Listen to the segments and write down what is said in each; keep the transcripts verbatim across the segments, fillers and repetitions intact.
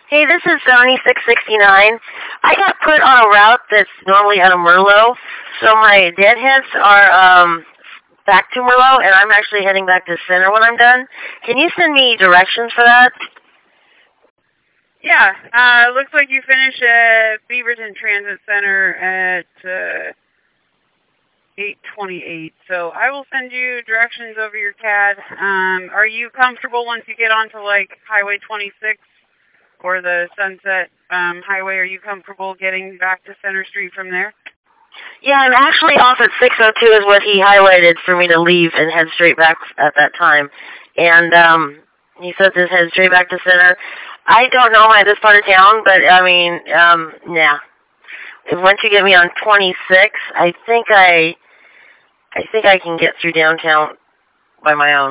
Hey, this is seventy-six sixty-nine. I got put on a route that's normally out of Merlot, so my deadheads are um back to Merlot, and I'm actually heading back to Center when I'm done. Can you send me directions for that? Yeah, uh, looks like you finish at Beaverton Transit Center at uh, eight twenty-eight. So I will send you directions over your C A D. Um, are you comfortable once you get onto like Highway twenty-six or the Sunset um, Highway? Are you comfortable getting back to Center Street from there? Yeah, I'm actually off at six oh two is what he highlighted for me to leave and head straight back at that time. And um, he said to head straight back to Center. I don't know my this part of town, but I mean, um, yeah. Once you get me on twenty-six, I think I, I think I can get through downtown by my own.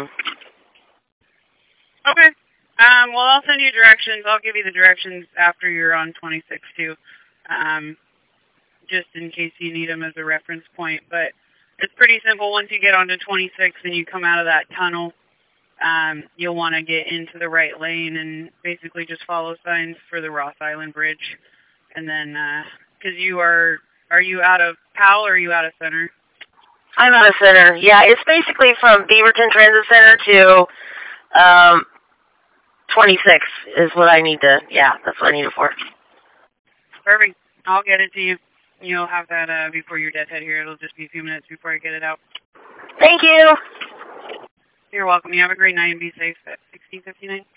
Okay. Um, well, I'll send you directions. I'll give you the directions after you're on twenty-six too, um, just in case you need them as a reference point. But it's pretty simple. Once you get onto twenty-six and you come out of that tunnel, um, you'll want to get into the right lane and basically just follow signs for the Ross Island Bridge. And then, because uh, you are, are you out of Powell or are you out of Center? I'm out of Center. Yeah, it's basically from Beaverton Transit Center to um, twenty-six is what I need to, yeah, that's what I need it for. Perfect. I'll get it to you. You'll have that uh, before your deadhead here. It'll just be a few minutes before I get it out. Thank you. You're welcome. You have a great night and be safe at sixteen fifty-nine.